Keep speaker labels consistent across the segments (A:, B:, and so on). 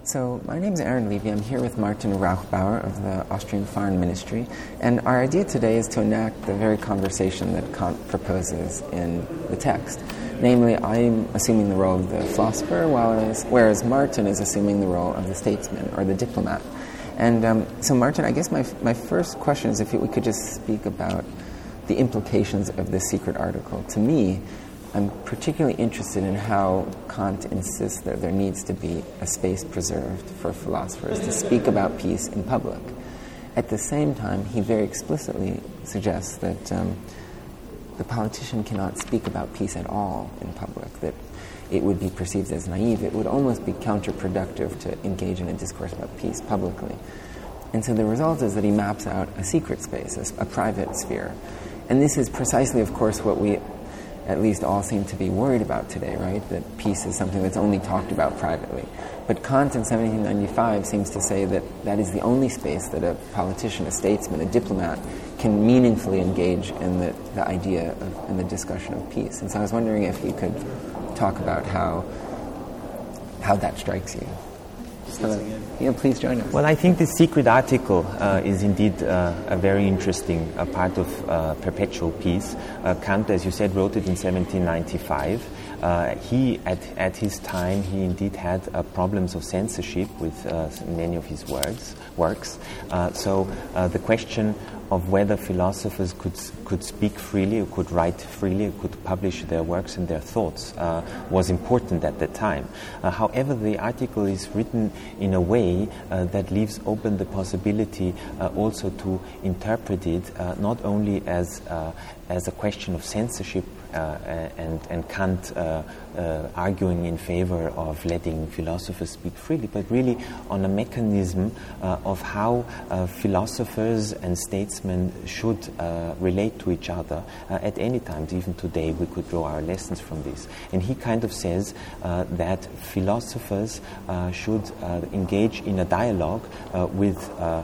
A: So my name is Aaron Levy. I'm here with Martin Rauchbauer of the Austrian Foreign Ministry, and our idea today is to enact the very conversation that Kant proposes in the text. Namely, I'm assuming the role of the philosopher, whereas Martin is assuming the role of the statesman or the diplomat. And so Martin, I guess my first question is if we could just speak about the implications of this secret article. To me, I'm particularly interested in how Kant insists that there needs to be a space preserved for philosophers to speak about peace in public. At the same time, he very explicitly suggests that the politician cannot speak about peace at all in public, that it would be perceived as naive. It would almost be counterproductive to engage in a discourse about peace publicly. And so the result is that he maps out a secret space, a private sphere. And this is precisely, of course, what we at least all seem to be worried about today, right? That peace is something that's only talked about privately. But Kant in 1795 seems to say that that is the only space that a politician, a statesman, a diplomat can meaningfully engage in the idea of, in the discussion of peace. And so I was wondering if you could talk about how that strikes you. Please join us.
B: Well, I think this secret article is indeed a very interesting part of perpetual peace. Kant, as you said, wrote it in 1795. He, at his time, he indeed had problems of censorship with many of his works. So the question of whether philosophers could speak freely, or could write freely, or could publish their works and their thoughts was important at the time. However, the article is written in a way that leaves open the possibility also to interpret it not only as a question of censorship and Kant arguing in favor of letting philosophers speak freely, but really on a mechanism of how philosophers and statesmen should relate to each other at any time. Even today we could draw our lessons from this. And he kind of says that philosophers should engage in a dialogue with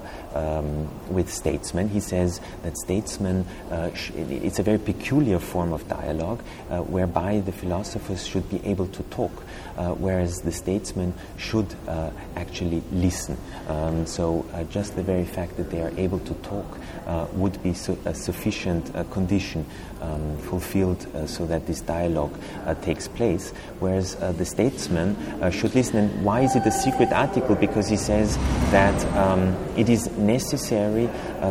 B: statesmen. He says that statesmen, it's a very peculiar form of dialogue whereby the philosophers should be able to talk, whereas the statesmen should actually listen. So just the very fact that they are able to talk would be a sufficient condition fulfilled so that this dialogue takes place, whereas the statesman should listen. And why is it a secret article? Because he says that it is necessary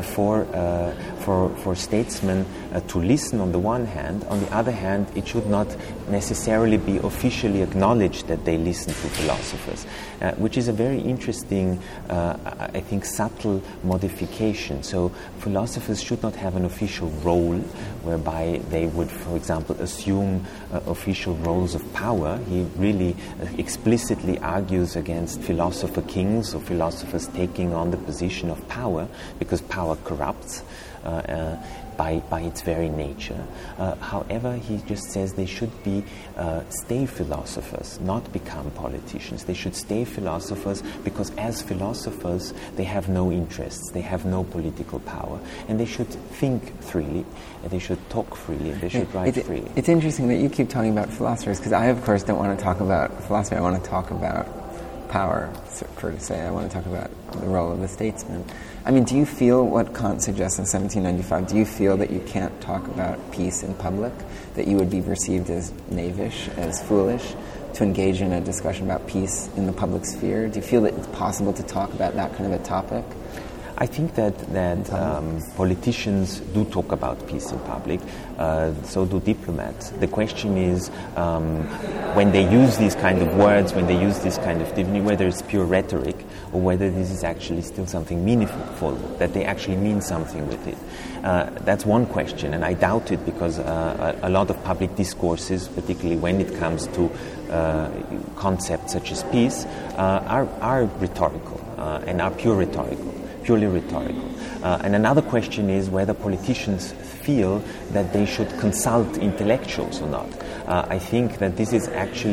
B: for statesmen to listen on the one hand. On the other hand, it should not necessarily be officially acknowledged that they listen to philosophers, which is a very interesting, I think, subtle modification. So philosophers should not have an official role whereby they would, for example, assume official roles of power. He really explicitly argues against philosopher kings or philosophers taking on the position of power, because power corrupts by its very nature. However, he just says they should stay philosophers, not become politicians. They should stay philosophers because as philosophers they have no interests, they have no political power, and they should think freely, and they should talk freely, and they should write freely.
A: It's interesting that you keep talking about philosophers, because I, of course, don't want to talk about philosophy. I want to talk about power, for to say. I want to talk about the role of the statesman. I mean, do you feel what Kant suggests in 1795? Do you feel that you can't talk about peace in public, that you would be perceived as knavish, as foolish, to engage in a discussion about peace in the public sphere? Do you feel that it's possible to talk about that kind of a topic?
B: I think that politicians do talk about peace in public, so do diplomats. The question is, when they use these kind of words, when they use this kind of divinity, whether it's pure rhetoric or whether this is actually still something meaningful, that they actually mean something with it. That's one question, and I doubt it, because a lot of public discourses, particularly when it comes to concepts such as peace, are rhetorical and are purely rhetorical. And another question is whether politicians feel that they should consult intellectuals or not. I think that this is actually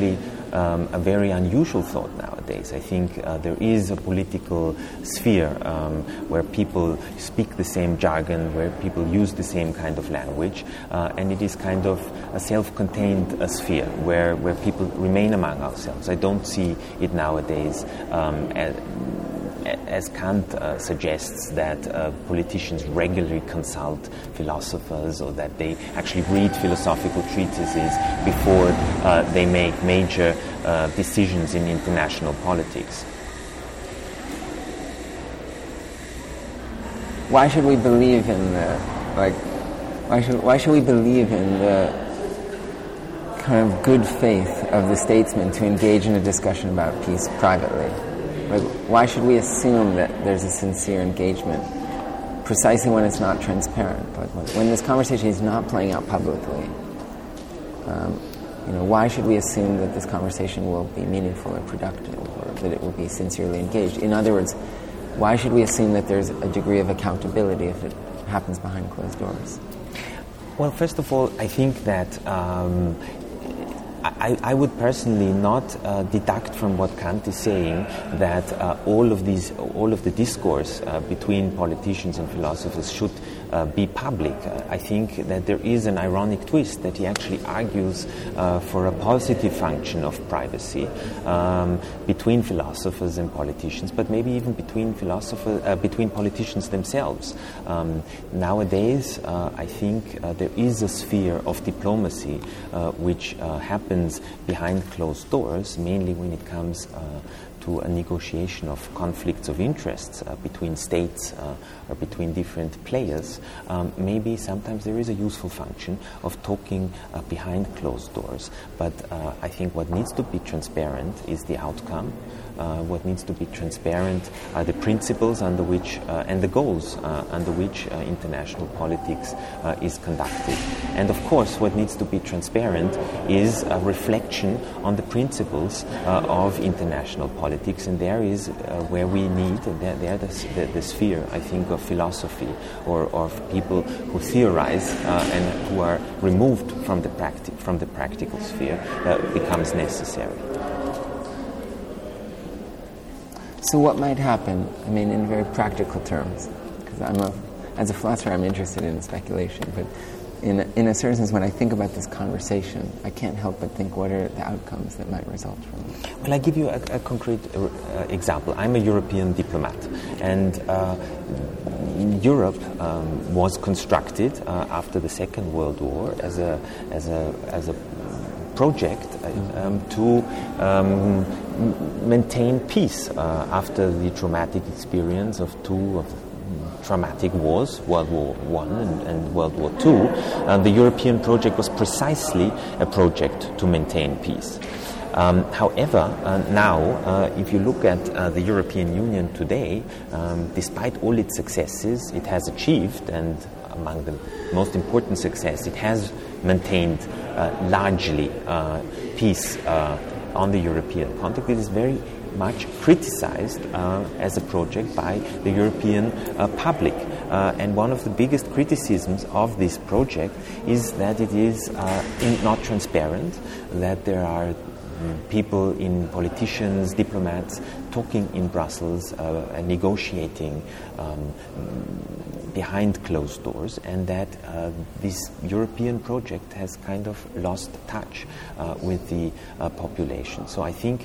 B: a very unusual thought nowadays. I think there is a political sphere where people speak the same jargon, where people use the same kind of language, and it is kind of a self-contained sphere where people remain among ourselves. I don't see it nowadays as Kant suggests, that politicians regularly consult philosophers, or that they actually read philosophical treatises before they make major decisions in international politics.
A: Why should we believe in why should we believe in the kind of good faith of the statesman to engage in a discussion about peace privately? Like, why should we assume that there's a sincere engagement precisely when it's not transparent? Like, when this conversation is not playing out publicly, why should we assume that this conversation will be meaningful or productive, or that it will be sincerely engaged? In other words, why should we assume that there's a degree of accountability if it happens behind closed doors?
B: Well, first of all, I think that I would personally not deduct from what Kant is saying that all of the discourse between politicians and philosophers should be public. I think that there is an ironic twist that he actually argues for a positive function of privacy between philosophers and politicians, but maybe even between politicians themselves. Nowadays, I think there is a sphere of diplomacy which happens behind closed doors, mainly when it comes to a negotiation of conflicts of interests between states or between different players. Maybe sometimes there is a useful function of talking behind closed doors, but I think what needs to be transparent is the outcome. What needs to be transparent are the principles under which and the goals under which international politics is conducted. And of course, what needs to be transparent is a reflection on the principles of international politics, and there is where we need, there the sphere, I think, of philosophy or of people who theorize and who are removed from the practical sphere becomes necessary.
A: So what might happen, in very practical terms, because as a philosopher I'm interested in speculation, but in a certain sense when I think about this conversation, I can't help but think, what are the outcomes that might result from it?
B: Well, I give you a concrete example. I'm a European diplomat, and Europe was constructed after the Second World War as a project to maintain peace after the traumatic experience of two traumatic wars, World War I and World War II. The European project was precisely a project to maintain peace. However, now, if you look at the European Union today, despite all its successes it has achieved, and among the most important success, it has maintained largely peace on the European context. It is very much criticized as a project by the European public. And one of the biggest criticisms of this project is that it is not transparent, that there are people politicians, diplomats, talking in Brussels and negotiating behind closed doors, and that this European project has kind of lost touch with the population. So I think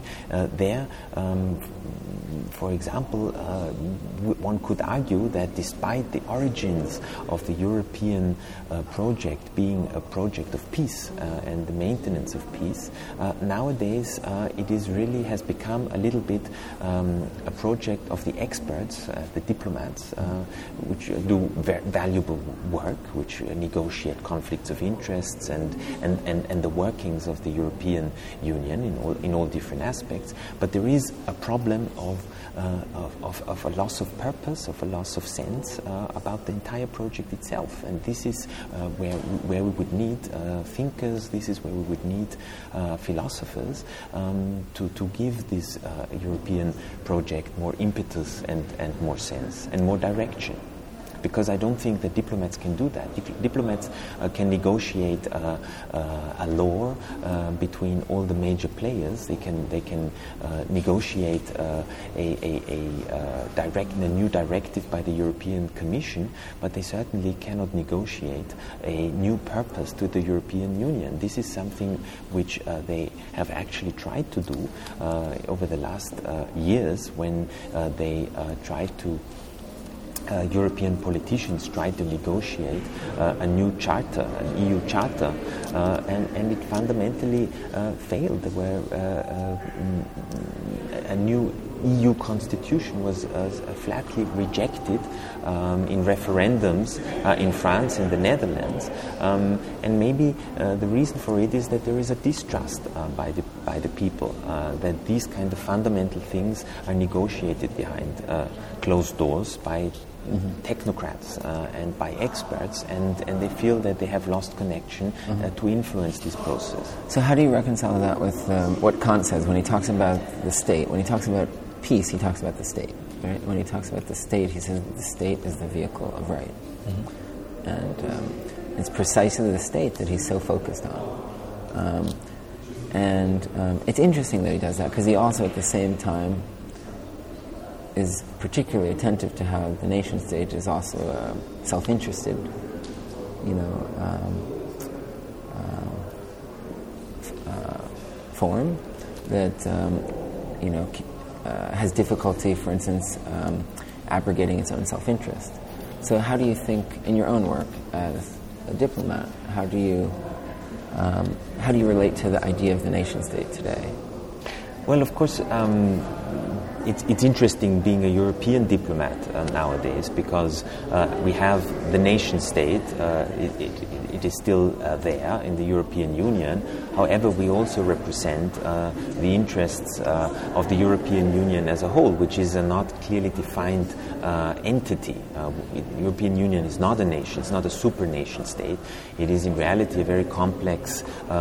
B: for example, one could argue that despite the origins of the European project being a project of peace and the maintenance of peace, nowadays it has become a little bit a project of the experts, the diplomats, which do very valuable work, which negotiate conflicts of interests and the workings of the European Union in all different aspects. But there is a problem of a loss of purpose, of a loss of sense about the entire project itself. And this is where we would need thinkers, this is where we would need philosophers to give this European project more impetus and more sense and more direction. because I don't think that diplomats can do that. Diplomats can negotiate a law between all the major players. They can negotiate a new directive by the European Commission, but they certainly cannot negotiate a new purpose to the European Union. This is something which they have actually tried to do over the last years when they tried to European politicians tried to negotiate a new charter, an EU charter, and it fundamentally failed. There were a new EU constitution was flatly rejected in referendums in France and the Netherlands, and maybe the reason for it is that there is a distrust by the people that these kind of fundamental things are negotiated behind closed doors by technocrats and by experts, and they feel that they have lost connection to influence this process.
A: So how do you reconcile that with what Kant says when he talks about the state? When he talks about peace, he talks about the state. Right? When he talks about the state, he says that the state is the vehicle of right. And it's precisely the state that he's so focused on. And it's interesting that he does that, because he also at the same time is particularly attentive to how the nation state is also a self-interested, form that, has difficulty, for instance, abrogating its own self-interest. So how do you think, in your own work as a diplomat, how do you relate to the idea of the nation state today?
B: Well, of course, it's interesting being a European diplomat nowadays, because we have the nation state. It is still there in the European Union. However, we also represent the interests of the European Union as a whole, which is a not clearly defined entity. The European Union is not a nation. It's not a super nation state. It is in reality a very complex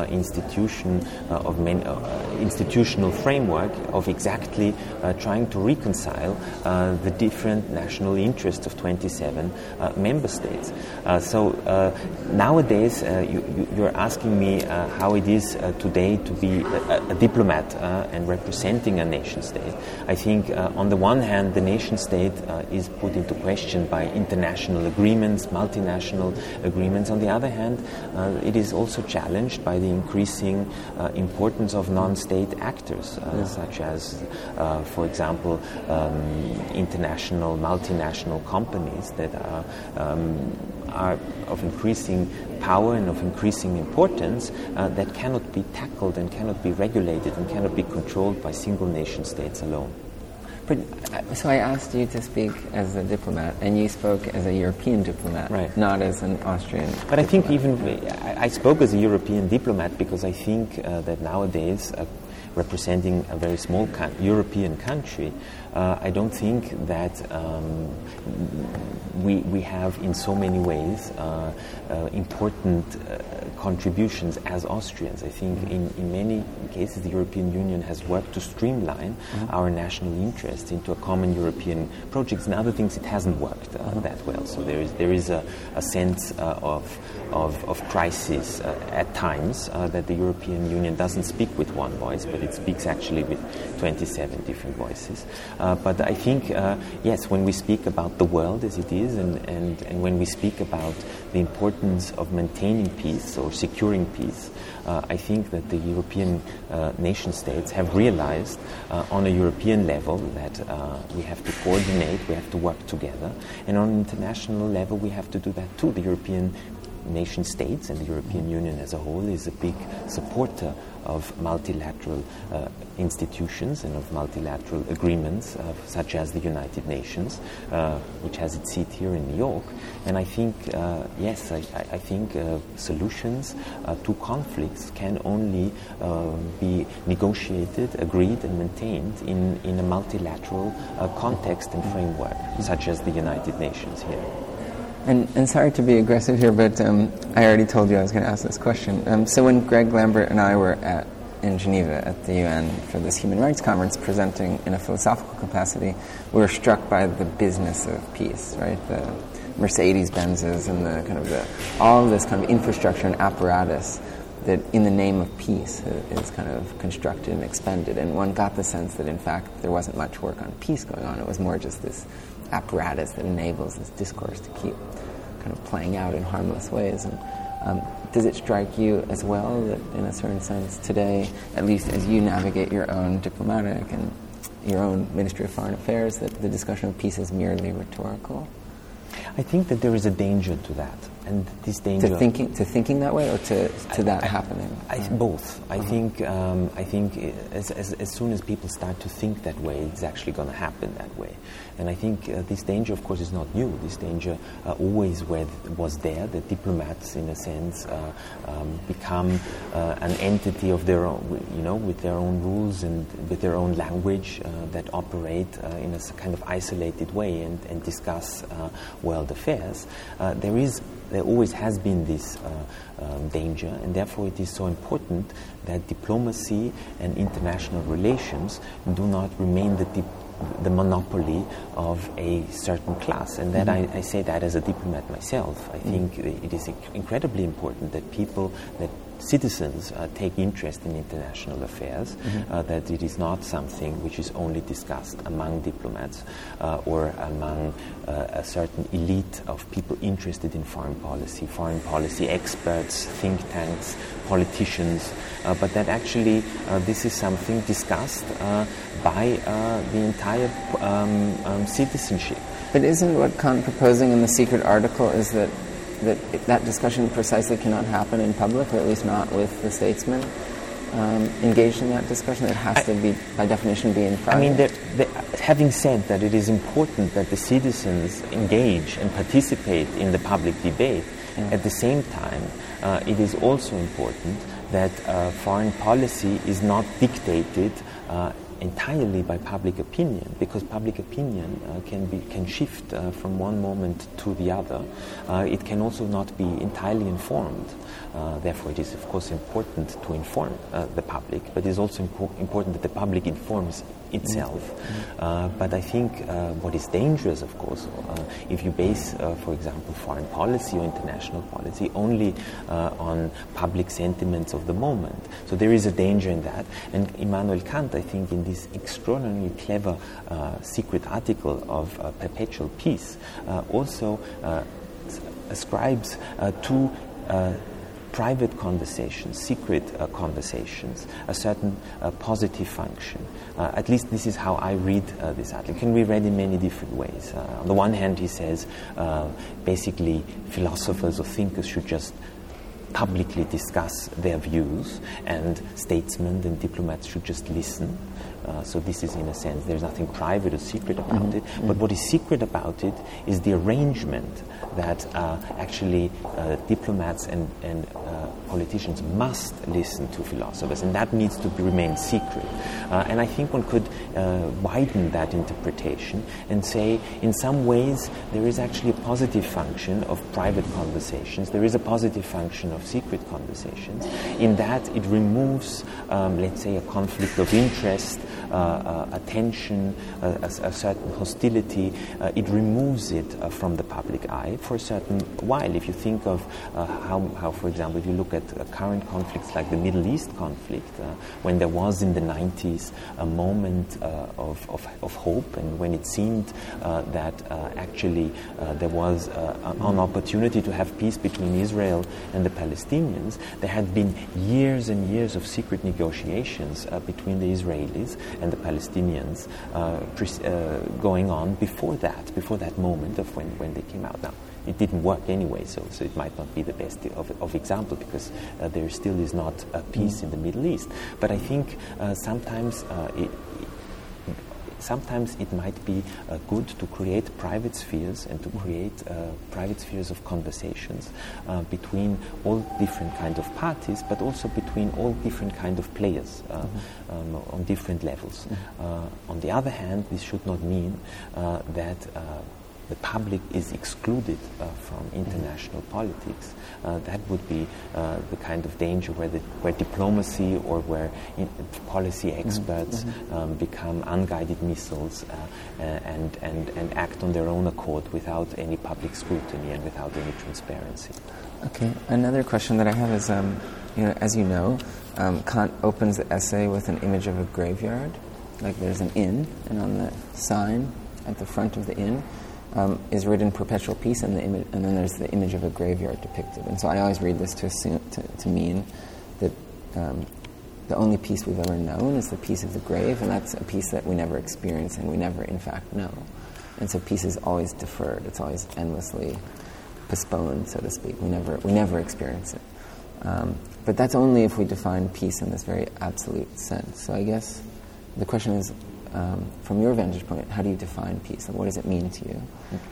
B: institutional framework of exactly trying to reconcile the different national interests of 27 member states. So nowadays, you're asking me how it is today to be a diplomat and representing a nation state. I think on the one hand, the nation state is put into question by international agreements, multinational agreements. On the other hand, it is also challenged by the increasing importance of non-state actors, such as, for example, international, multinational companies that are of increasing power and of increasing importance that cannot be tackled and cannot be regulated and cannot be controlled by single nation states alone.
A: But so I asked you to speak as a diplomat, and you spoke as a European diplomat,
B: right,
A: not as an Austrian
B: But
A: diplomat.
B: I think I spoke as a European diplomat because I think that nowadays, representing a very small European country, I don't think that we have in so many ways important contributions as Austrians. I think in many cases the European Union has worked to streamline our national interests into a common European project. In other things it hasn't worked that well. So there is a sense of crisis at times that the European Union doesn't speak with one voice, but it speaks actually with 27 different voices. But I think, yes, when we speak about the world as it is, and when we speak about the importance of maintaining peace or securing peace, I think that the European nation states have realized on a European level that we have to coordinate, we have to work together, and on an international level we have to do that too. The European nation states and the European Union as a whole is a big supporter of multilateral institutions and of multilateral agreements, such as the United Nations, which has its seat here in New York. And I think, yes, I think solutions to conflicts can only be negotiated, agreed, and maintained in a multilateral context and framework, such as the United Nations here.
A: And sorry to be aggressive here, but I already told you I was going to ask this question. So when Greg Lambert and I were in Geneva at the UN for this human rights conference, presenting in a philosophical capacity, we were struck by the business of peace, right? Mercedes-Benzes and all of this kind of infrastructure and apparatus that in the name of peace is kind of constructed and expended. And one got the sense that, in fact, there wasn't much work on peace going on. It was more just this apparatus that enables this discourse to keep kind of playing out in harmless ways. And does it strike you as well that, in a certain sense, today, at least as you navigate your own diplomatic and your own Ministry of Foreign Affairs, that the discussion of peace is merely rhetorical?
B: I think that there is a danger to that, and this danger
A: to thinking that way, or to that happening.
B: Both. I think as soon as people start to think that way, it's actually going to happen that way. And I think this danger, of course, is not new. This danger always was there. That diplomats, in a sense, become an entity of their own, with their own rules and with their own language that operate in a kind of isolated way and discuss world affairs. There always has been this danger, and therefore it is so important that diplomacy and international relations do not remain the monopoly of a certain class. And that I say that as a diplomat myself. I think it is incredibly important that citizens take interest in international affairs, that it is not something which is only discussed among diplomats or among a certain elite of people interested in foreign policy experts, think tanks, politicians, but that actually this is something discussed by the entire citizenship.
A: But isn't what Kant proposing in the secret article is that discussion precisely cannot happen in public, or at least not with the statesmen engaged in that discussion? It has to be, by definition, be in private.
B: I mean, having said that, it is important that the citizens engage and participate in the public debate. At the same time, it is also important that foreign policy is not dictated entirely by public opinion, because public opinion can shift from one moment to the other. It can also not be entirely informed. Therefore, it is, of course, important to inform the public, but it is also important that the public informs itself. But I think what is dangerous, of course, if you base, for example, foreign policy or international policy only on public sentiments of the moment. So there is a danger in that. And Immanuel Kant, I think, in this extraordinarily clever secret article of Perpetual Peace, also ascribes to private conversations, secret conversations, a certain positive function. At least this is how I read this article. It can be read in many different ways. On the one hand, he says basically philosophers or thinkers should just publicly discuss their views, and statesmen and diplomats should just listen. So this is, in a sense, there's nothing private or secret about it. But what is secret about it is the arrangement that actually diplomats and politicians must listen to philosophers, and that needs to remain secret. And I think one could widen that interpretation and say, in some ways, there is actually a positive function of private conversations. There is a positive function of secret conversations, in that it removes, let's say, a conflict of interest, a tension, a certain hostility. It removes it from the public eye for a certain while. If you think of how, for example, if you look at current conflicts like the Middle East conflict, when there was in the 90s a moment of hope, and when it seemed that actually there was an opportunity to have peace between Israel and the Palestinians, there had been years and years of secret negotiations between the Israelis and the Palestinians going on before that moment of when they came out. Now, it didn't work anyway, so it might not be the best of example, because there still is not a peace in the Middle East. But I think sometimes it might be good to create private spheres and to create private spheres of conversations between all different kinds of parties, but also between all different kinds of players on different levels. On the other hand, this should not mean that the public is excluded from international politics, that would be the kind of danger where diplomacy or where policy experts become unguided missiles and act on their own accord without any public scrutiny and without any transparency.
A: Okay. Another question that I have is, as you know, Kant opens the essay with an image of a graveyard. Like there's an inn, and on the sign at the front of the inn is written "Perpetual Peace," and then there's the image of a graveyard depicted. And so I always read this to mean that the only peace we've ever known is the peace of the grave, and that's a peace that we never experience and we never, in fact, know. And so peace is always deferred; it's always endlessly postponed, so to speak. We never experience it. But that's only if we define peace in this very absolute sense. So I guess the question is, from your vantage point, how do you define peace, and what does it mean to you?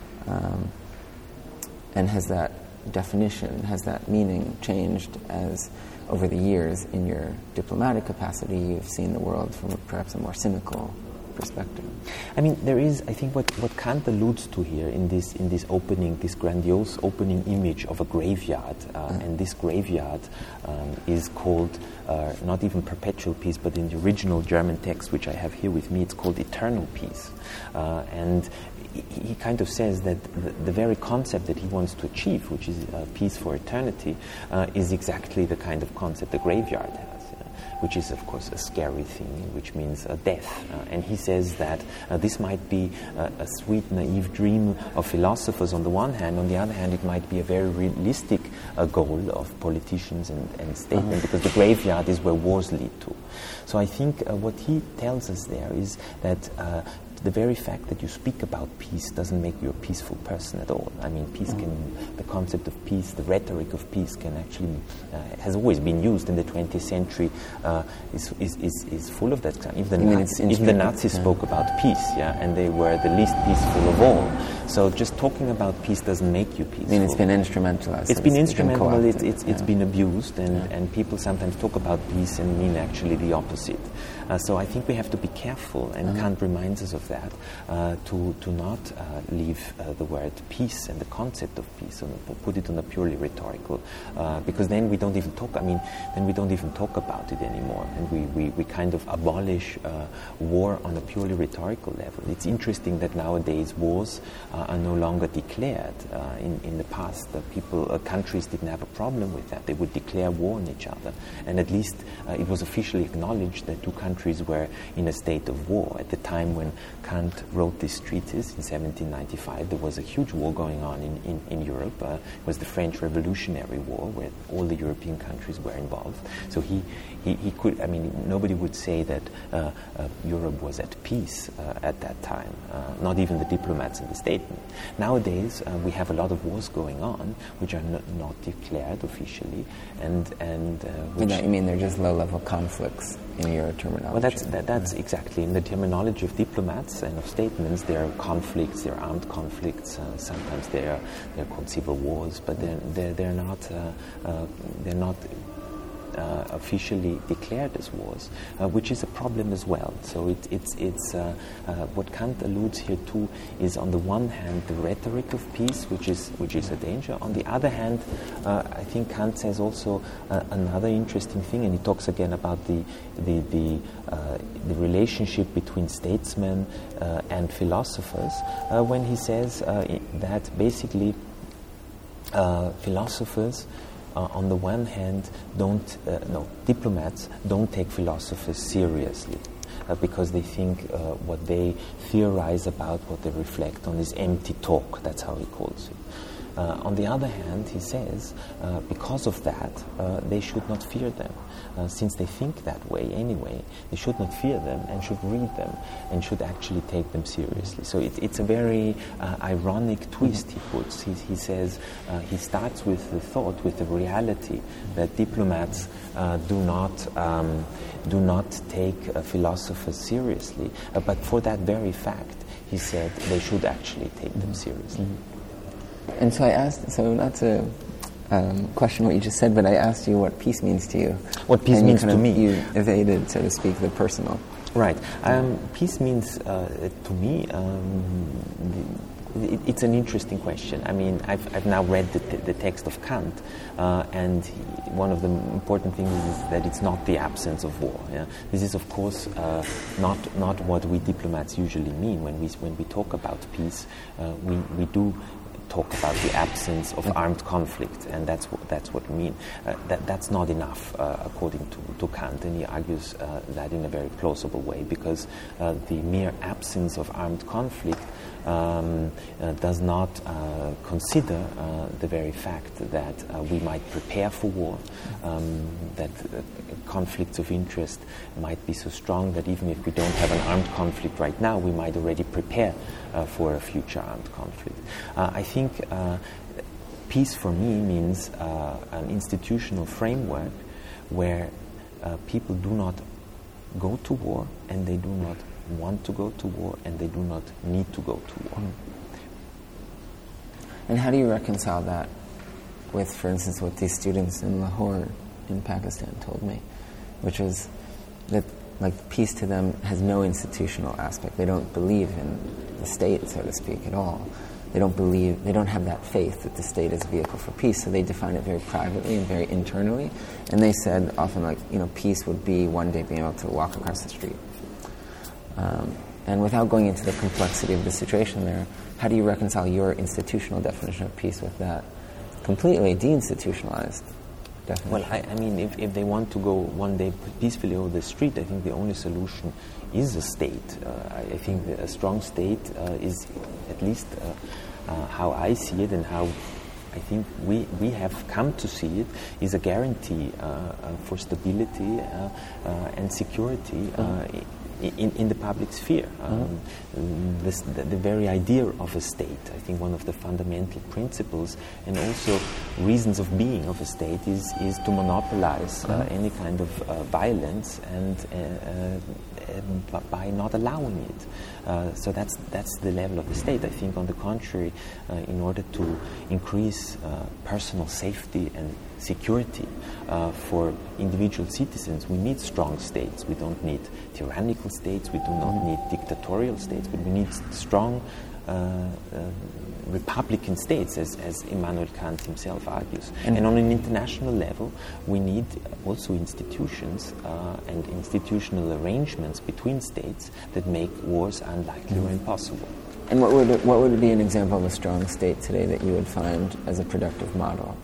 A: And has that definition, has that meaning changed as, over the years, in your diplomatic capacity, you've seen the world from perhaps a more cynical perspective?
B: I mean, there is, I think, what Kant alludes to here in this opening, this grandiose opening image of a graveyard, and this graveyard is called not even perpetual peace, but in the original German text, which I have here with me, it's called eternal peace. And he kind of says that the very concept that he wants to achieve, which is peace for eternity, is exactly the kind of concept the graveyard has. Which is, of course, a scary thing, which means death. And he says that this might be a sweet, naive dream of philosophers on the one hand. On the other hand, it might be a very realistic goal of politicians and statesmen, because the graveyard is where wars lead to. So I think what he tells us there is that the very fact that you speak about peace doesn't make you a peaceful person at all. I mean, the concept of peace, the rhetoric of peace can actually, has always been used in the 20th century, is full of that. Even the Nazis spoke about peace, and they were the least peaceful of all. So just talking about peace doesn't make you peaceful.
A: I mean, it's been instrumentalized.
B: It's been instrumental, it's been abused, and people sometimes talk about peace and mean actually the opposite. So I think we have to be careful, and Kant reminds us of that, to not leave the word peace and the concept of peace, put it on a purely rhetorical, because then we don't even talk. Then we don't even talk about it anymore, and we kind of abolish war on a purely rhetorical level. It's interesting that nowadays wars are no longer declared. In the past, countries didn't have a problem with that. They would declare war on each other, and at least it was officially acknowledged that two countries were in a state of war. At the time when Kant wrote this treatise in 1795, there was a huge war going on in Europe. It was the French Revolutionary War, where all the European countries were involved. So he could, nobody would say that Europe was at peace at that time, not even the diplomats and the statesmen. Nowadays, we have a lot of wars going on, which are not declared officially, and which...
A: You mean they're just low-level conflicts in your terminology?
B: Well, that's exactly. In the terminology of diplomats and of statesmen, there are conflicts, there are armed conflicts, sometimes they're called civil wars, but they're not officially declared as wars, which is a problem as well. So it's what Kant alludes here to is, on the one hand, the rhetoric of peace, which is a danger. On the other hand, I think Kant says also another interesting thing, and he talks again about the relationship between statesmen and philosophers, when he says that basically philosophers, on the one hand, diplomats don't take philosophers seriously, because they think what they theorize about, what they reflect on, is empty talk. That's how he calls it. On the other hand, he says, because of that, they should not fear them. Since they think that way anyway, they should not fear them and should read them and should actually take them seriously. So it's a very ironic twist he puts. He says, he starts with the thought, with the reality that diplomats do not take philosophers seriously. But for that very fact, he said they should actually take them seriously.
A: And so I asked, not to question what you just said, but I asked you what peace means to you.
B: What peace means to me.
A: You evaded, so to speak, the personal.
B: Right. Peace means, to me, it's an interesting question. I mean, I've now read the text of Kant, and one of the important things is that it's not the absence of war. Yeah? This is, of course, not what we diplomats usually mean when we talk about peace. We do talk about the absence of armed conflict, and that's what we mean. That's not enough, according to Kant, and he argues that in a very plausible way, because the mere absence of armed conflict does not consider the very fact that we might prepare for war, that conflicts of interest might be so strong that even if we don't have an armed conflict right now, we might already prepare for a future armed conflict. I think peace for me means an institutional framework where people do not go to war, and they do not want to go to war, and they do not need to go to war.
A: And how do you reconcile that with, for instance, what these students in Lahore in Pakistan told me, which was that peace to them has no institutional aspect. They don't believe in the state, so to speak, at all. They don't have that faith that the state is a vehicle for peace, so they define it very privately and very internally. And they said often, peace would be one day being able to walk across the street. And without going into the complexity of the situation there, how do you reconcile your institutional definition of peace with that completely deinstitutionalized definition?
B: Well, I mean, if they want to go one day peacefully over the street, I think the only solution is a state. I think that a strong state is, at least how I see it and how I think we have come to see it, is a guarantee for stability and security in the public sphere. The very idea of a state, I think one of the fundamental principles and also reasons of being of a state is to monopolize any kind of violence and by not allowing it. So that's the level of the state. I think, on the contrary, in order to increase personal safety and security for individual citizens, we need strong states. We don't need tyrannical states, we do not need dictatorial states, but we need strong republican states, as Immanuel Kant himself argues. And on an international level, we need also institutions and institutional arrangements between states that make wars unlikely or impossible.
A: And what would be an example of a strong state today that you would find as a productive model?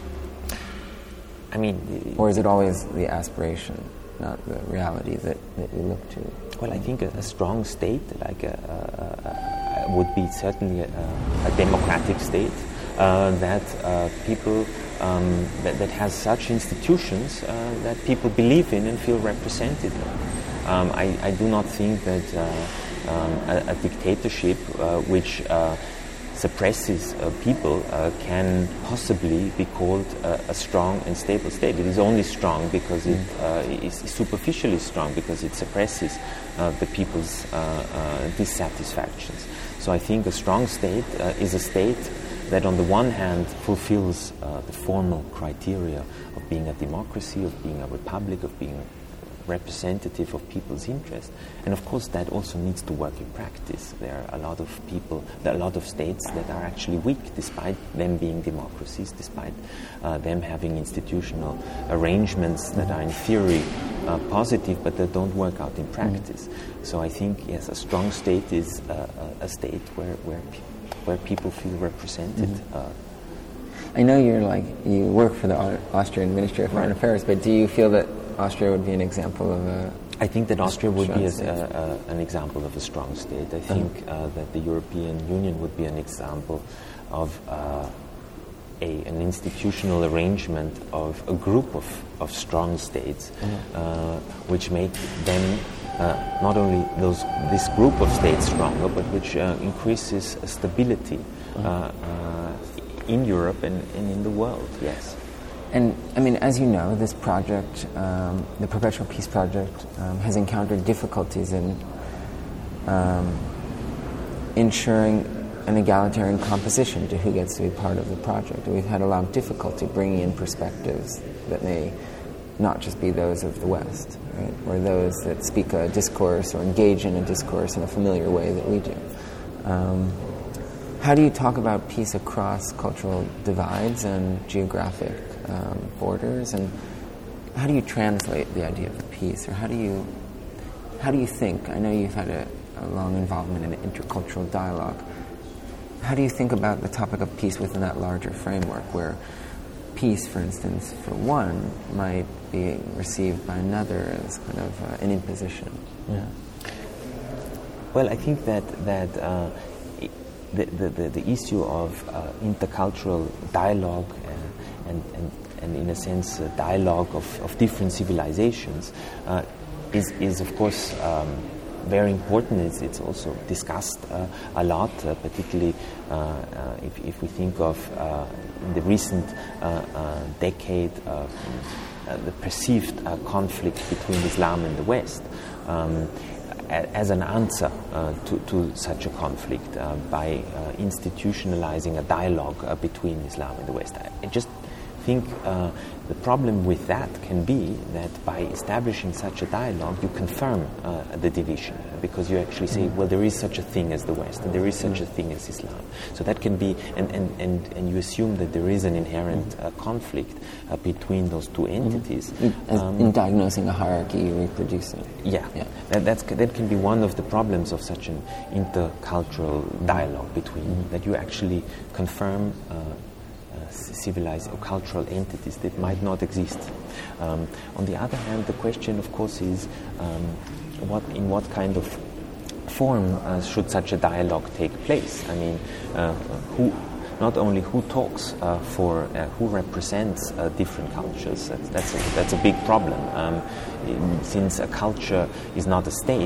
B: I mean...
A: Or is it always the aspiration, not the reality that you look to?
B: Well, I think a strong state, would be certainly a democratic state that people that has such institutions that people believe in and feel represented. I do not think that a dictatorship which suppresses people can possibly be called a strong and stable state. It is only strong because it is superficially strong, because it suppresses the people's dissatisfactions. So I think a strong state is a state that on the one hand fulfills the formal criteria of being a democracy, of being a republic, of being representative of people's interests. And of course that also needs to work in practice. There are a lot of states that are actually weak, despite them being democracies, despite them having institutional arrangements that are in theory positive, but that don't work out in practice. So I think, yes, a strong state is a state where people feel represented.
A: I know you work for the Austrian Ministry of Foreign Affairs, but do you feel that Austria would be an example of
B: I think that Austria would be an example of a strong state. I think that the European Union would be an example of an institutional arrangement of a group of strong states, which make them not only this group of states stronger, but which increases stability in Europe and in the world. Yes.
A: And, I mean, as you know, this project, the Perpetual Peace Project, has encountered difficulties in ensuring an egalitarian composition to who gets to be part of the project. We've had a lot of difficulty bringing in perspectives that may not just be those of the West, right? Or those that speak a discourse or engage in a discourse in a familiar way that we do. how do you talk about peace across cultural divides and geographic borders, and how do you translate the idea of peace, or how do you think? I know you've had a long involvement in intercultural dialogue. How do you think about the topic of peace within that larger framework, where peace, for instance, for one, might be received by another as kind of an imposition?
B: Yeah. Well, I think that the issue of intercultural dialogue and in a sense dialogue of different civilizations is of course very important. It's also discussed a lot, particularly if we think of in the recent decade the perceived conflict between Islam and the West. As an answer to such a conflict by institutionalizing a dialogue between Islam and the West. I just think the problem with that can be that by establishing such a dialogue, you confirm the division, because you actually say, well, there is such a thing as the West, and there is such a thing as Islam. So that can be, and you assume that there is an inherent conflict between those two entities.
A: In diagnosing a hierarchy, you reproduce it.
B: Yeah. That can be one of the problems of such an intercultural dialogue between, that you actually confirm civilized or cultural entities that might not exist. On the other hand, the question, of course, is in what kind of form should such a dialogue take place? I mean, not only who talks who represents different cultures. That's a big problem. Since a culture is not a state,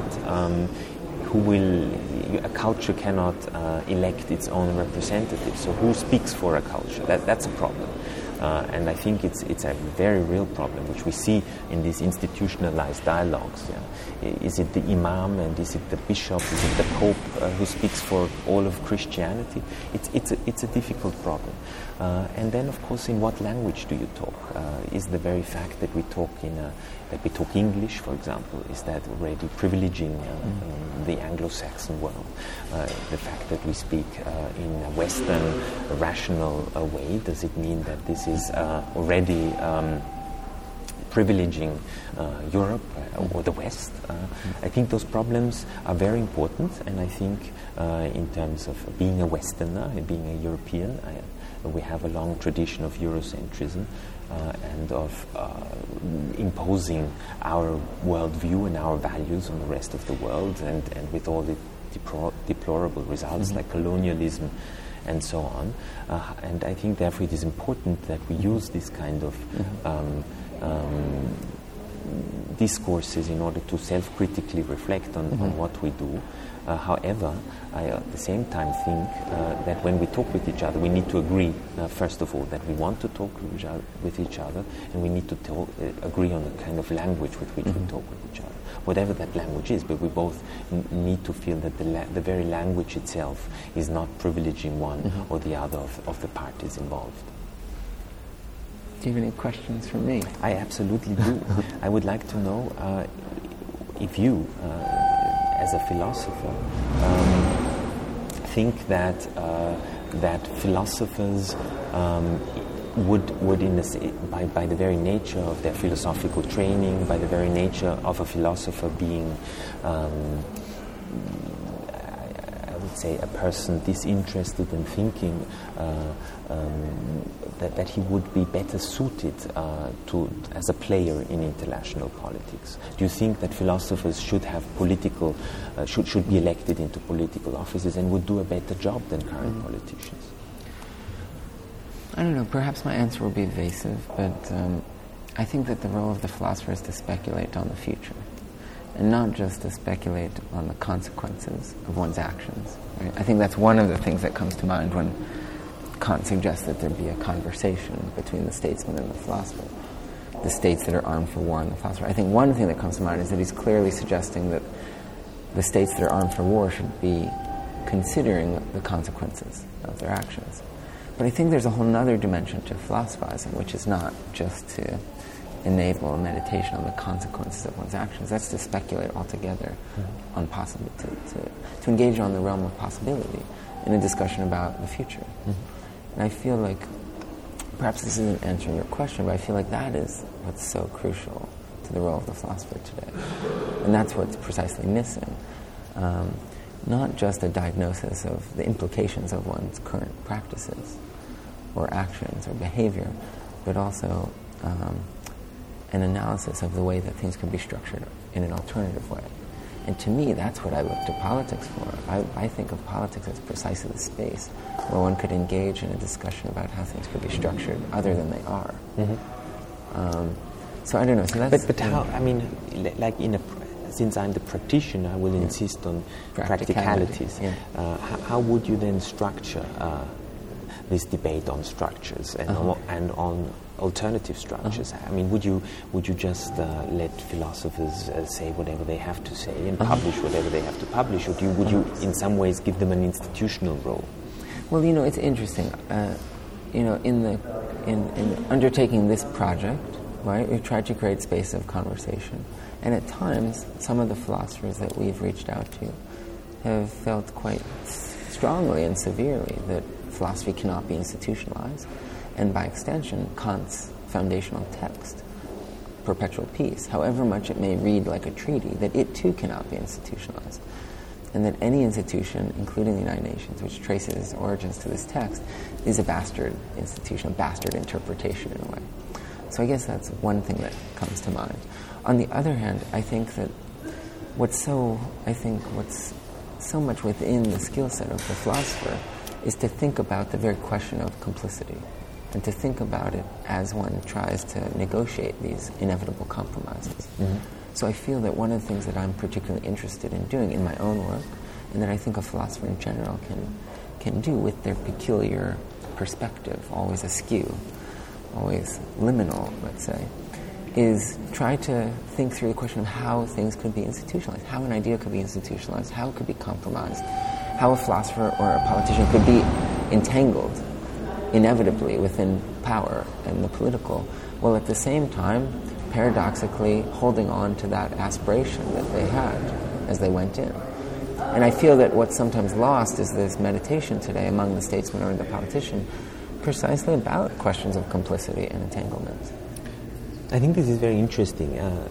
B: a culture cannot elect its own representative. So who speaks for a culture? That's a problem. And I think it's a very real problem, which we see in these institutionalized dialogues. Yeah. Is it the imam, and is it the bishop, is it the pope who speaks for all of Christianity? It's a difficult problem. And then, of course, in what language do you talk? Is the very fact that we talk English, for example, is that already privileging the Anglo-Saxon world? The fact that we speak in a Western, rational way, does it mean that this is already privileging Europe or the West? I think those problems are very important, and I think in terms of being a Westerner and being a European, we have a long tradition of Eurocentrism and of imposing our worldview and our values on the rest of the world, and with all the deplorable results like colonialism and so on. And I think therefore it is important that we use this kind of discourses in order to self-critically reflect on what we do. However, I at the same time think that when we talk with each other, we need to agree, first of all, that we want to talk with each other, and we need to agree on the kind of language with which we talk with each other, whatever that language is. But we both need to feel that the very language itself is not privileging one or the other of the parties involved.
A: Do you have any questions for me?
B: I absolutely do. I would like to know if you, as a philosopher, think that philosophers would by the very nature of their philosophical training, by the very nature of a philosopher being, I would say, a person disinterested in thinking, that he would be better suited as a player in international politics. Do you think that philosophers should have should be elected into political offices and would do a better job than current politicians?
A: I don't know. Perhaps my answer will be evasive, but I think that the role of the philosopher is to speculate on the future, and not just to speculate on the consequences of one's actions. Right? I think that's one of the things that comes to mind when Kant suggests that there be a conversation between the statesman and the philosopher, the states that are armed for war and the philosopher. I think one thing that comes to mind is that he's clearly suggesting that the states that are armed for war should be considering the consequences of their actions. But I think there's a whole other dimension to philosophizing, which is not just to enable a meditation on the consequences of one's actions. That's to speculate altogether on to engage on the realm of possibility. in a discussion about the future. And I feel like, perhaps this isn't answering your question, but I feel like that is what's so crucial to the role of the philosopher today. And that's what's precisely missing. Not just a diagnosis of the implications of one's current practices or actions or behavior, but also an analysis of the way that things can be structured in an alternative way. And to me, that's what I look to politics for. I think of politics as precisely the space where one could engage in a discussion about how things could be structured other than they are. So I don't know. So that's,
B: but how? I mean, like since I'm the practitioner, I will insist on practicalities. How would you then structure this debate on structures and on alternative structures? I mean, would you just let philosophers say whatever they have to say and publish whatever they have to publish, or would you in some ways give them an institutional role?
A: Well, it's interesting. In undertaking this project, right, we've tried to create space of conversation, and at times, some of the philosophers that we've reached out to have felt quite strongly and severely that philosophy cannot be institutionalized, and by extension, Kant's foundational text, Perpetual Peace, however much it may read like a treaty, that it too cannot be institutionalized, and that any institution, including the United Nations, which traces its origins to this text, is a bastard institution, a bastard interpretation in a way. So I guess that's one thing that comes to mind. On the other hand, I think that what's so much within the skill set of the philosopher is to think about the very question of complicity, and to think about it as one tries to negotiate these inevitable compromises. So I feel that one of the things that I'm particularly interested in doing in my own work, and that I think a philosopher in general can do with their peculiar perspective, always askew, always liminal, let's say, is try to think through the question of how things could be institutionalized, how an idea could be institutionalized, how it could be compromised, how a philosopher or a politician could be entangled inevitably within power and the political, while at the same time, paradoxically, holding on to that aspiration that they had as they went in. And I feel that what's sometimes lost is this meditation today among the statesman or the politician precisely about questions of complicity and entanglement.
B: I think this is very interesting.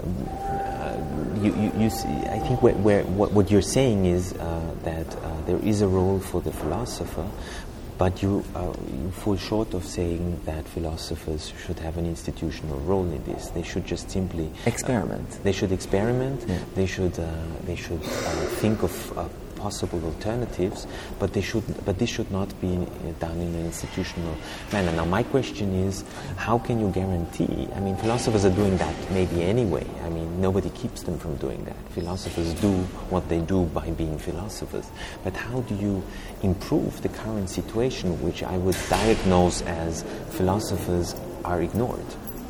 B: You see, I think what you're saying is that there is a role for the philosopher, but you fall short of saying that philosophers should have an institutional role in this. They should just simply
A: experiment.
B: They should experiment. Yeah. They should think of possible alternatives, but this should not be done in an institutional manner. Now, my question is, how can you guarantee? I mean, philosophers are doing that maybe anyway. I mean, nobody keeps them from doing that. Philosophers do what they do by being philosophers. But how do you improve the current situation, which I would diagnose as philosophers are ignored?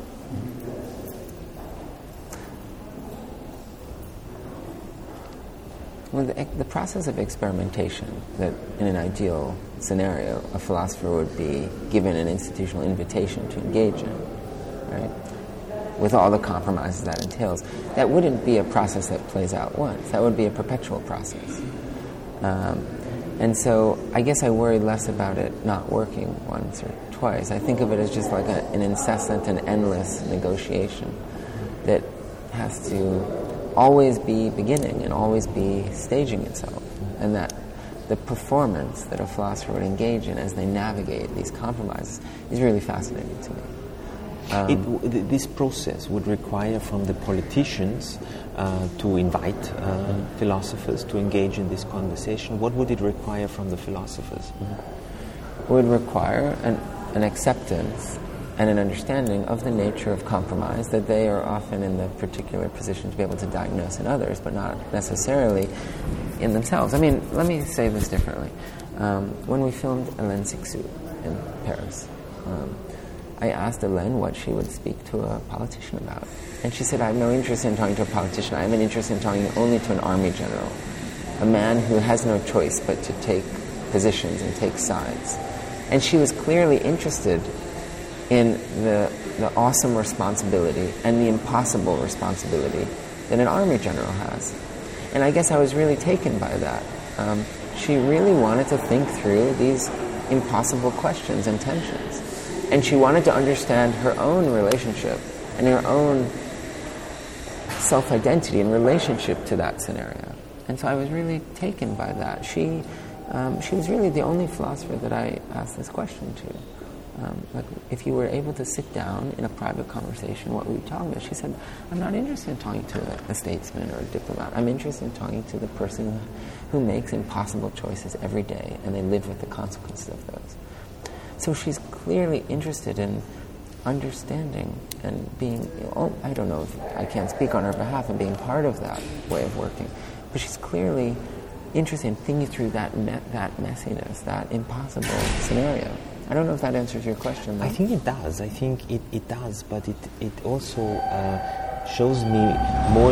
A: Well, the process of experimentation, that in an ideal scenario, a philosopher would be given an institutional invitation to engage in, right? With all the compromises that entails. That wouldn't be a process that plays out once. That would be a perpetual process. And so I guess I worry less about it not working once or twice. I think of it as just like an incessant and endless negotiation that has to always be beginning and always be staging itself, and that the performance that a philosopher would engage in as they navigate these compromises is really fascinating to me.
B: This process would require from the politicians to invite philosophers to engage in this conversation. What would it require from the philosophers?
A: It would require an acceptance and an understanding of the nature of compromise, that they are often in the particular position to be able to diagnose in others, but not necessarily in themselves. I mean, let me say this differently. When we filmed Hélène Cixous in Paris, I asked Hélène what she would speak to a politician about. And she said, I have no interest in talking to a politician. I have an interest in talking only to an army general, a man who has no choice but to take positions and take sides. And she was clearly interested in the awesome responsibility and the impossible responsibility that an army general has. And I guess I was really taken by that. she really wanted to think through these impossible questions and tensions. And she wanted to understand her own relationship and her own self-identity in relationship to that scenario. And so I was really taken by that. She was really the only philosopher that I asked this question to. Like, if you were able to sit down in a private conversation, what would you talk about? She said, I'm not interested in talking to a statesman or a diplomat. I'm interested in talking to the person who makes impossible choices every day, and they live with the consequences of those. So she's clearly interested in understanding and being, I don't know if I can't speak on her behalf, and being part of that way of working, but she's clearly interested in thinking through that messiness, that impossible scenario. I don't know if that answers your question, though.
B: I think it does. I think it does, but it also shows me more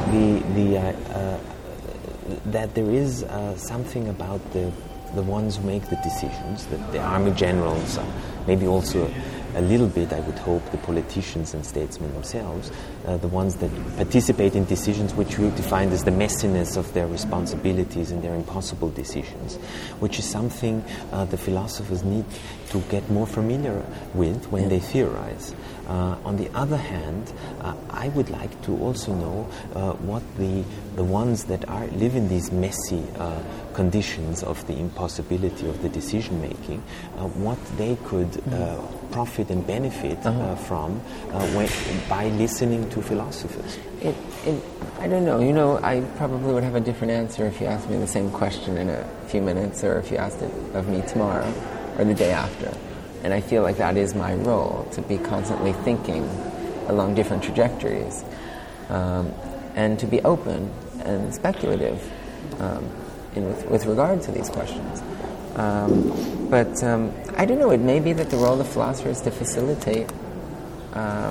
B: that there is something about the ones who make the decisions, the army generals, maybe also a little bit, I would hope, the politicians and statesmen themselves, the ones that participate in decisions which we define as the messiness of their responsibilities and their impossible decisions, which is something the philosophers need to get more familiar with when they theorize. On the other hand, I would like to also know what the ones that live in these messy conditions of the impossibility of the decision making, what they could profit and benefit from by listening to philosophers.
A: I don't know. I probably would have a different answer if you asked me the same question in a few minutes, or if you asked it of me tomorrow or the day after. And I feel like that is my role, to be constantly thinking along different trajectories, and to be open and speculative with regard to these questions. But I don't know, it may be that the role of the philosopher is to facilitate a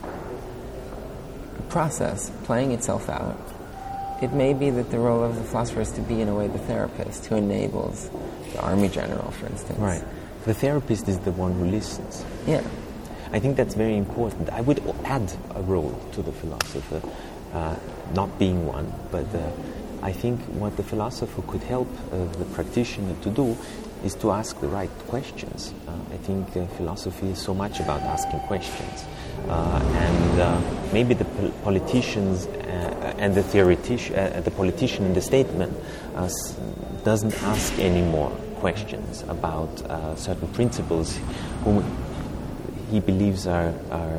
A: process playing itself out. It may be that the role of the philosopher is to be, in a way, the therapist who enables the army general, for instance.
B: Right. The therapist is the one who listens.
A: Yeah.
B: I think that's very important. I would add a role to the philosopher, not being one, but I think what the philosopher could help the practitioner to do is to ask the right questions. I think philosophy is so much about asking questions. And maybe the politicians and the theoretician, the politician and the statesman doesn't ask any more questions about certain principles whom he believes are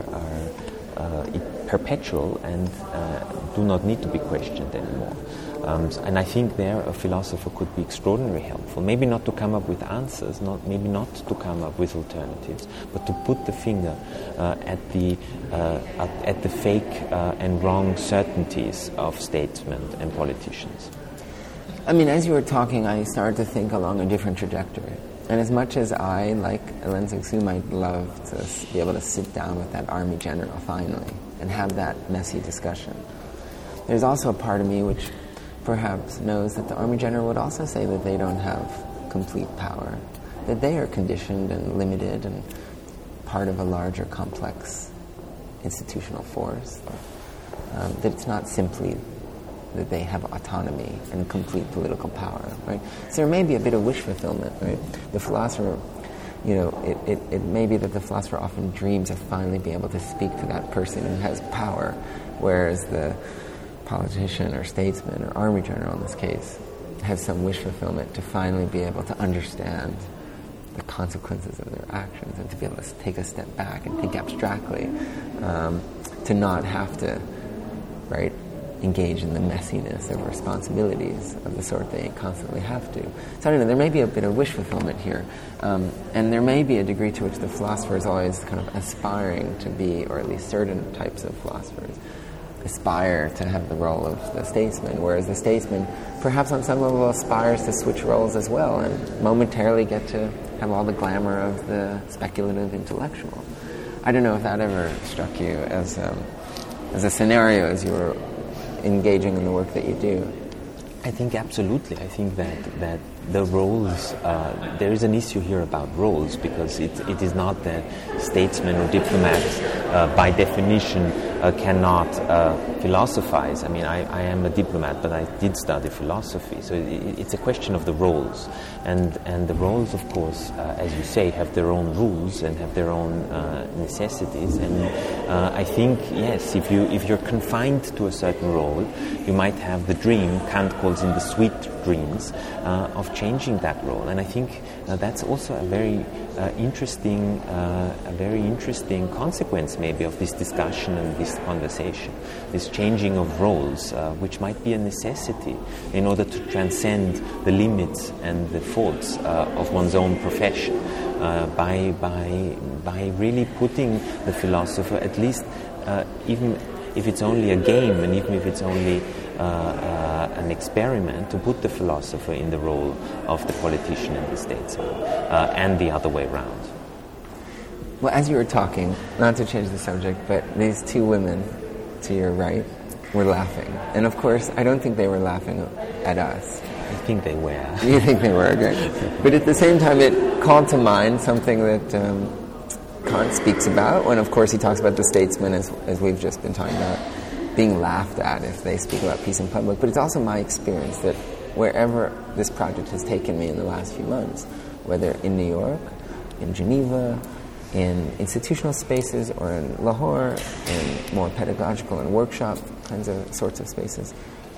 B: perpetual and do not need to be questioned anymore. And I think there a philosopher could be extraordinarily helpful. Maybe not to come up with answers, maybe not to come up with alternatives, but to put the finger at the fake and wrong certainties of statesmen and politicians.
A: I mean, as you were talking, I started to think along a different trajectory. And as much as I, like Ellen Sixu, might love to be able to sit down with that army general finally and have that messy discussion, there's also a part of me which perhaps knows that the army general would also say that they don't have complete power, that they are conditioned and limited and part of a larger, complex institutional force, that it's not simply that they have autonomy and complete political power, right? So there may be a bit of wish fulfillment, right? The philosopher, it may be that the philosopher often dreams of finally being able to speak to that person who has power, whereas the politician or statesman or army general in this case has some wish fulfillment to finally be able to understand the consequences of their actions and to be able to take a step back and think abstractly, to not have to, right, engage in the messiness of responsibilities of the sort they constantly have to. So I don't know, there may be a bit of wish fulfillment here, and there may be a degree to which the philosopher is always kind of aspiring to be, or at least certain types of philosophers aspire to have the role of the statesman, whereas the statesman perhaps on some level aspires to switch roles as well and momentarily get to have all the glamour of the speculative intellectual. I don't know if that ever struck you as a scenario as you were engaging in the work that you do.
B: I think absolutely. I think that the roles, there is an issue here about roles, because it is not that statesmen or diplomats by definition cannot philosophize. I mean, I am a diplomat, but I did study philosophy, so it's a question of the roles. And the roles, of course, as you say, have their own rules and have their own necessities. And I think, yes, if you're confined to a certain role, you might have the dream, Kant calls in the sweet dreams, of changing that role. And I think that's also a very interesting consequence maybe of this discussion and this conversation, this changing of roles, which might be a necessity in order to transcend the limits and the faults of one's own profession, by really putting the philosopher, at least even if it's only a game and even if it's only an experiment, to put the philosopher in the role of the politician and the statesman, and the other way around.
A: Well, as you were talking, not to change the subject, but these two women to your right were laughing. And of course, I don't think they were laughing at us.
B: I think they were.
A: You think they were, great. But at the same time, it called to mind something that Kant speaks about, when of course he talks about the statesmen, as we've just been talking about, being laughed at if they speak about peace in public. But it's also my experience that wherever this project has taken me in the last few months, whether in New York, in Geneva, in institutional spaces, or in Lahore, in more pedagogical and workshop sorts of spaces,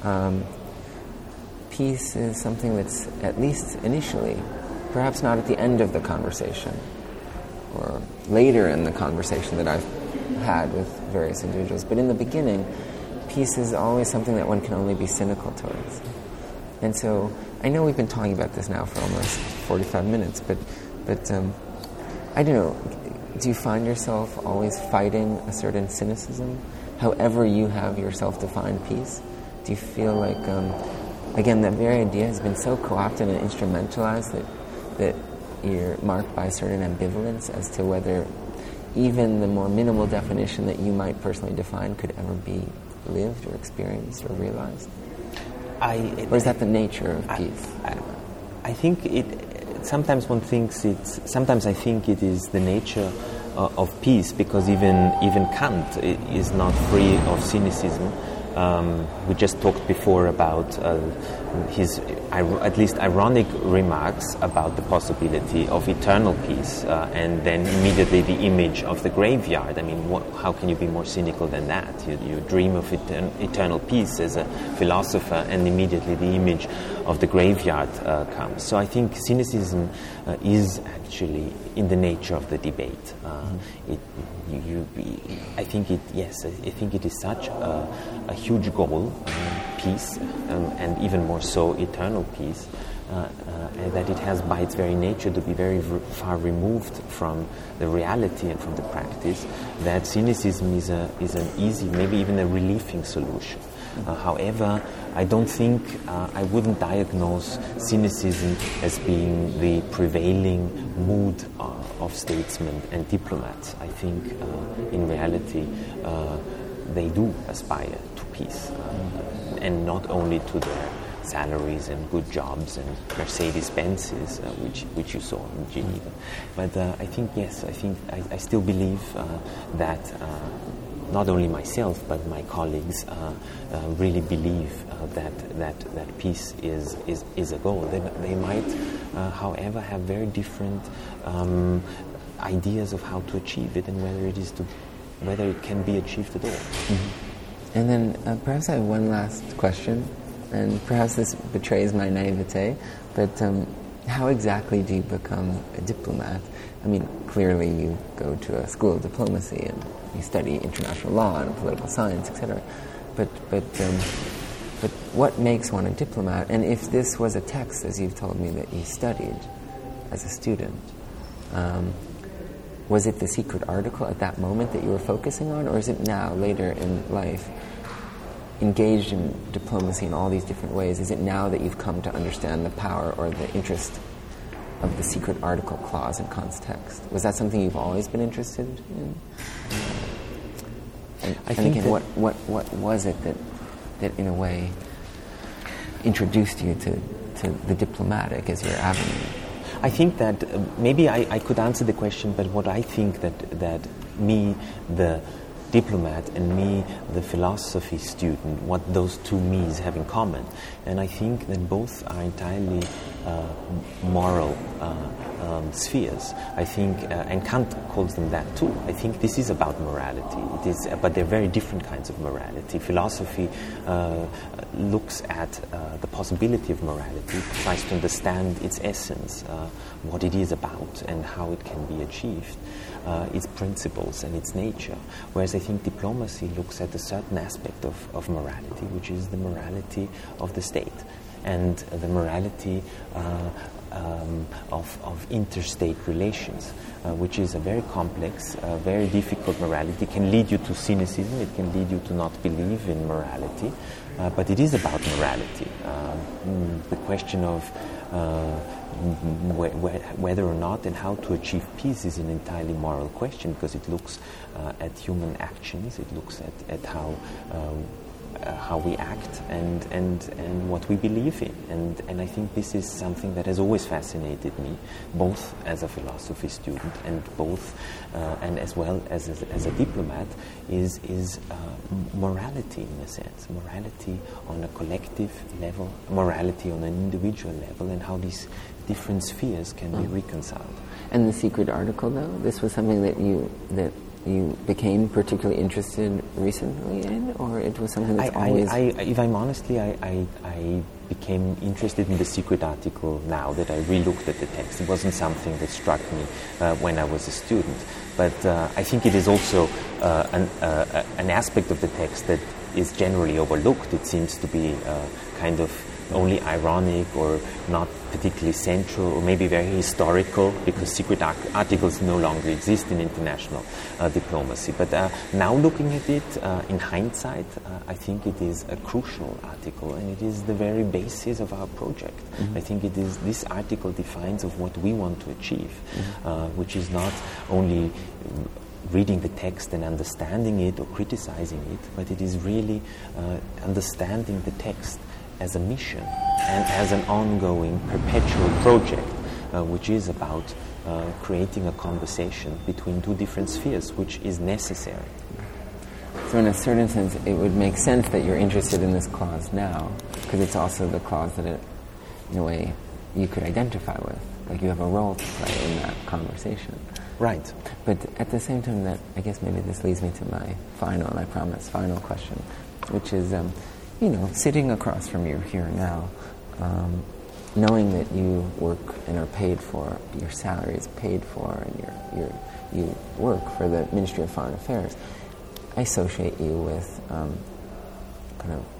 A: peace is something that's, at least initially, perhaps not at the end of the conversation, or later in the conversation that I've had with various individuals, but in the beginning, peace is always something that one can only be cynical towards. And so, I know we've been talking about this now for almost 45 minutes, but I don't know, do you find yourself always fighting a certain cynicism, however you have yourself defined peace? Do you feel like, again, that very idea has been so co-opted and instrumentalized that you're marked by a certain ambivalence as to whether even the more minimal definition that you might personally define could ever be lived or experienced or realized? Or is that the nature of peace?
B: I think sometimes one thinks sometimes I think it is the nature of peace, because even Kant is not free of cynicism. We just talked before about his at least ironic remarks about the possibility of eternal peace, and then immediately the image of the graveyard. I mean, how can you be more cynical than that? You dream of eternal peace as a philosopher, and immediately the image of the graveyard comes. So I think cynicism is actually in the nature of the debate. I think it is such a huge goal, peace, and even more so eternal peace, and that it has by its very nature to be very far removed from the reality and from the practice, that cynicism is an easy, maybe even a relieving solution. However, I don't think, I wouldn't diagnose cynicism as being the prevailing mood of statesmen and diplomats. I think, in reality, they do aspire to peace, and not only to their salaries and good jobs and Mercedes-Benzes, which you saw in Geneva. But I think, yes, I still believe that not only myself but my colleagues really believe that peace is a goal. They might, however, have very different ideas of how to achieve it, and whether it can be achieved at all.
A: Mm-hmm. And then perhaps I have one last question, and perhaps this betrays my naivete, but how exactly do you become a diplomat? I mean, clearly you go to a school of diplomacy and you study international law and political science, etc. But what makes one a diplomat? And if this was a text, as you've told me, that you studied as a student, was it the secret article at that moment that you were focusing on, or is it now, later in life, engaged in diplomacy in all these different ways? Is it now that you've come to understand the power or the interest of the secret article clause in Kant's text? Was that something you've always been interested in?
B: I think
A: again, what was it that in a way... introduced you to the diplomatic as your avenue?
B: I think that maybe I could answer the question, but what I think that me, the diplomat, and me, the philosophy student, what those two me's have in common. And I think that both are entirely moral spheres. I think, and Kant calls them that too. I think this is about morality. It is, but they're very different kinds of morality. Philosophy looks at the possibility of morality, tries to understand its essence, what it is about, and how it can be achieved, its principles and its nature. Whereas I think diplomacy looks at a certain aspect of morality, which is the morality of the state, and the morality of interstate relations, which is a very complex, very difficult morality. It can lead you to cynicism, it can lead you to not believe in morality, but it is about morality. The question of whether or not and how to achieve peace is an entirely moral question, because it looks at human actions, it looks at how we act and what we believe in. And I think this is something that has always fascinated me, both as a philosophy student and both and as well as a diplomat, is morality in a sense. Morality on a collective level, morality on an individual level, and how these different spheres can be reconciled.
A: And the secret article, though, this was something that you became particularly interested recently in, or it was something that's always...
B: if I'm honestly, I became interested in the secret article now that I re-looked at the text. It wasn't something that struck me when I was a student, but I think it is also an aspect of the text that is generally overlooked. It seems to be kind of only ironic or not particularly central, or maybe very historical, because secret articles no longer exist in international diplomacy. But now looking at it in hindsight, I think it is a crucial article, and it is the very basis of our project. Mm-hmm. I think it is, this article defines of what we want to achieve, which is not only reading the text and understanding it or criticizing it, but it is really understanding the text as a mission and as an ongoing, perpetual project, which is about creating a conversation between two different spheres, which is necessary.
A: So in a certain sense, it would make sense that you're interested in this clause now, because it's also the clause that, in a way, you could identify with. Like you have a role to play in that conversation.
B: Right.
A: But at the same time, that I guess maybe this leads me to my final question, which is, sitting across from you here now, knowing that you work and are paid for, your salary is paid for, and you work for the Ministry of Foreign Affairs, I associate you with kind of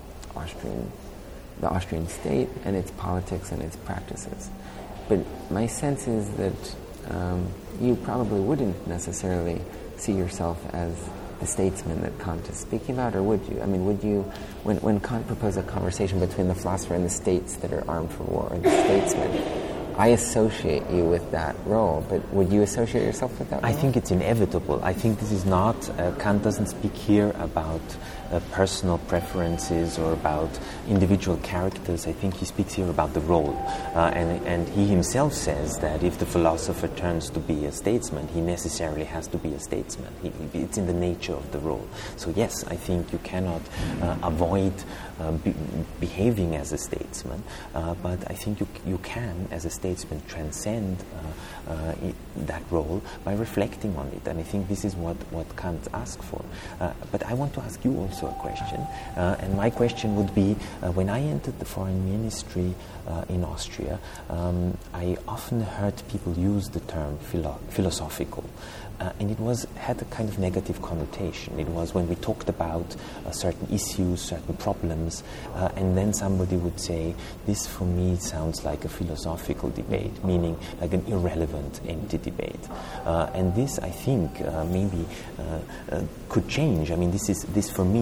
A: the Austrian state and its politics and its practices. But my sense is that you probably wouldn't necessarily see yourself as the statesman that Kant is speaking about, or would you? I mean, would you, when Kant proposed a conversation between the philosopher and the states that are armed for war, or the statesman, I associate you with that role, but would you associate yourself with that role?
B: I think it's inevitable. I think this is not, Kant doesn't speak here about personal preferences or about individual characters. I think he speaks here about the role. And he himself says that if the philosopher turns to be a statesman, he necessarily has to be a statesman. It's in the nature of the role. So yes, I think you cannot avoid behaving as a statesman, but I think you can, as a statesman, transcend that role by reflecting on it. And I think this is what Kant asked for. But I want to ask you also a question. And my question would be, when I entered the foreign ministry in Austria, I often heard people use the term philosophical. And it had a kind of negative connotation. It was when we talked about certain issues, certain problems, and then somebody would say, this for me sounds like a philosophical debate, meaning like an irrelevant, empty debate. And this, I think, maybe could change. I mean, this for me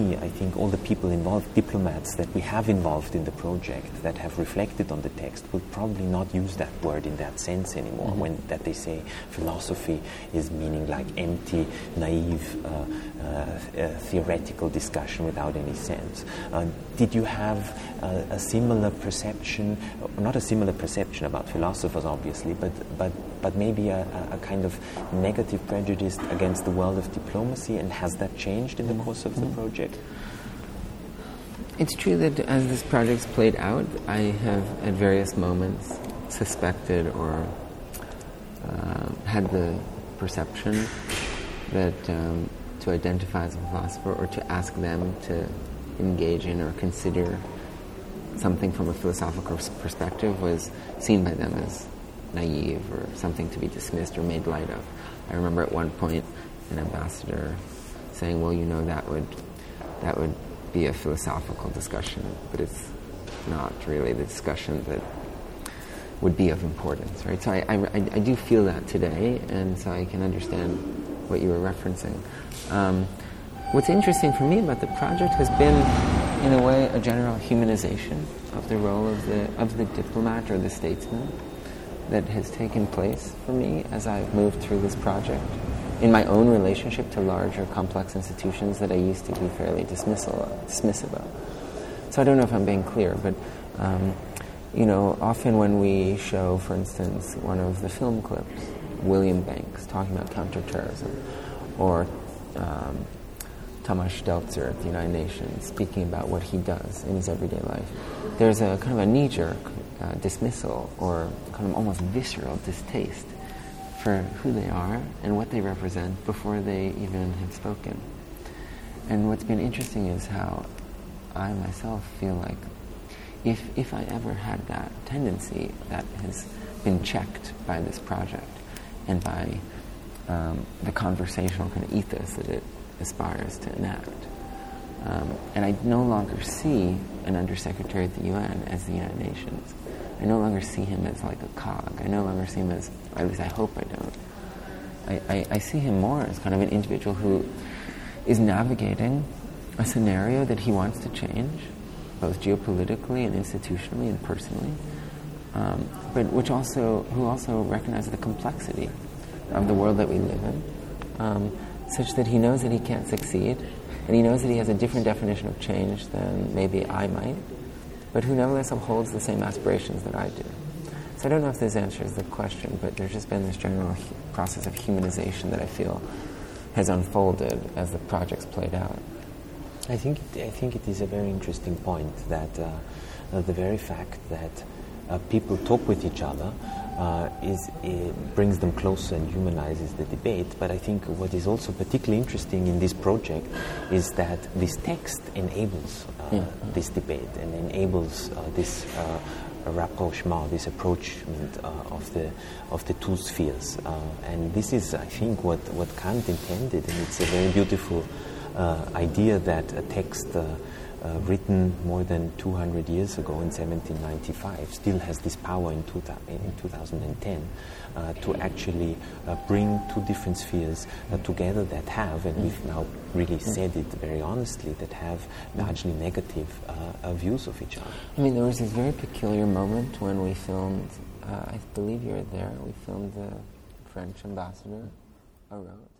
B: many, I think, all the people involved, diplomats that we have involved in the project that have reflected on the text will probably not use that word in that sense anymore, when that they say philosophy is meaning like empty, naive, theoretical discussion without any sense. Did you have a similar perception, not a similar perception about philosophers obviously, but maybe a kind of negative prejudice against the world of diplomacy, and has that changed in the course of the project?
A: It's true that as this project's played out, I have at various moments suspected or had the perception that to identify as a philosopher or to ask them to engage in or consider something from a philosophical perspective was seen by them as naive or something to be dismissed or made light of. I remember at one point an ambassador saying, well, that would be a philosophical discussion, but it's not really the discussion that would be of importance, right? So I do feel that today, and so I can understand what you were referencing. What's interesting for me about the project has been, in a way, a general humanization of the role of the diplomat or the statesman that has taken place for me as I've moved through this project in my own relationship to larger, complex institutions that I used to be fairly dismissive of. So I don't know if I'm being clear, but often when we show, for instance, one of the film clips, William Banks talking about counterterrorism, or Tamás Stelzer at the United Nations speaking about what he does in his everyday life, there's a kind of a knee-jerk dismissal or kind of almost visceral distaste for who they are and what they represent before they even have spoken. And what's been interesting is how I myself feel like if I ever had that tendency, that has been checked by this project and by the conversational kind of ethos that it aspires to enact. And I no longer see an undersecretary at the UN as the United Nations. I no longer see him as like a cog. I no longer see him as, or at least I hope I don't. I see him more as kind of an individual who is navigating a scenario that he wants to change, both geopolitically and institutionally and personally, but who also recognizes the complexity of the world that we live in, such that he knows that he can't succeed, and he knows that he has a different definition of change than maybe I might, but who nevertheless upholds the same aspirations that I do. So I don't know if this answers the question, but there's just been this general process of humanization that I feel has unfolded as the project's played out.
B: I think it is a very interesting point that the very fact that people talk with each other brings them closer and humanizes the debate. But I think what is also particularly interesting in this project is that this text enables this debate and enables this rapprochement, this approachment of the two spheres. And this is, I think, what Kant intended, and it's a very beautiful idea that a text written more than 200 years ago in 1795 still has this power in 2010 to actually bring two different spheres together that have, and we've now really said it very honestly, that have largely negative views of each other.
A: I mean, there was this very peculiar moment when we filmed, I believe you were there, we filmed the French ambassador, Araud.